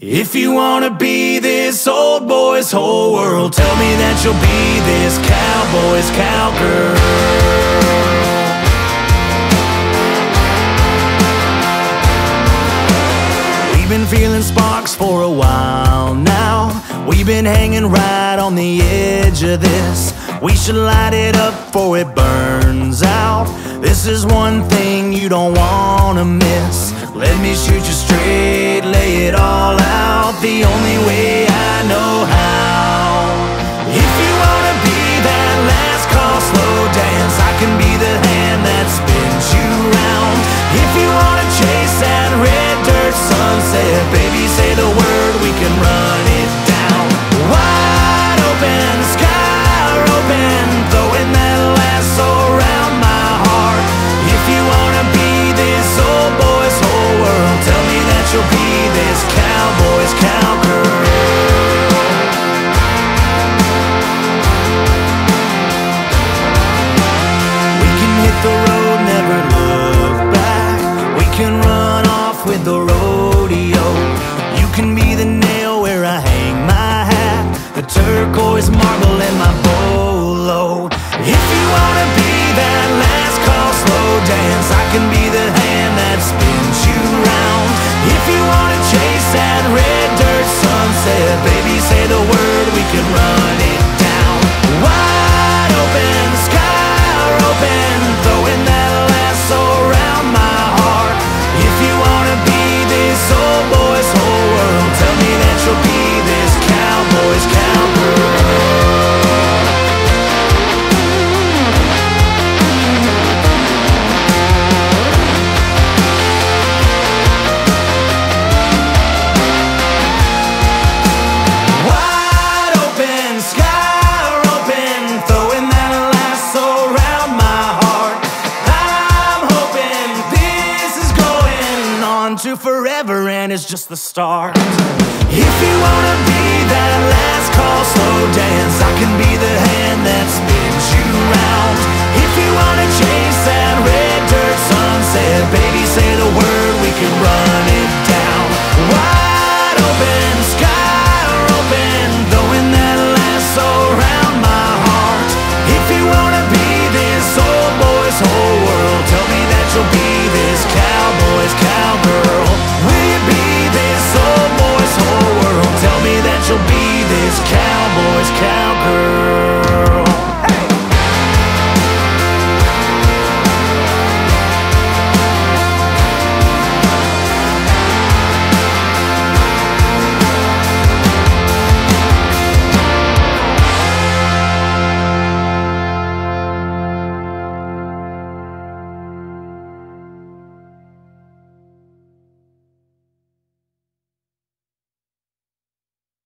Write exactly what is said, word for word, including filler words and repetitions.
If you wanna be this old boy's whole world, tell me that you'll be this cowboy's cowgirl. We've been feeling sparks for a while now. We've been hanging right on the edge of this. We should light it up before it burns out. This is one thing you don't wanna miss. Let me shoot you straight, lay it all out, the only way I know how. If you wanna be that last call slow dance, I can be the hand that spins you round. If you wanna chase that red dirt sunset, baby, say the word, we can run it down. Wide open, sky open, throwing that lasso around my heart. If you wanna be this old boy's whole world, tell me that you'll be this cowboy's cowgirl. We can hit the road, never look back. We can run off with the rodeo. You can be the nail where I hang my hat, the turquoise marble in my bolo. If you wanna be that last call slow dance, I can be the hand that spins you round. If you wanna chase that red dirt sunset, baby, say the word, we can run it down. Wide open, sky open, throwing that lasso around my heart. If you wanna be this old boy's whole world, tell me that you'll be this cowboy's cowgirl. To forever, and it's just the start. If you wanna be that last call slow dance, I can be the hand that spins you round. If you wanna chase that red dirt sunset, baby, say the word, we can run it down. Why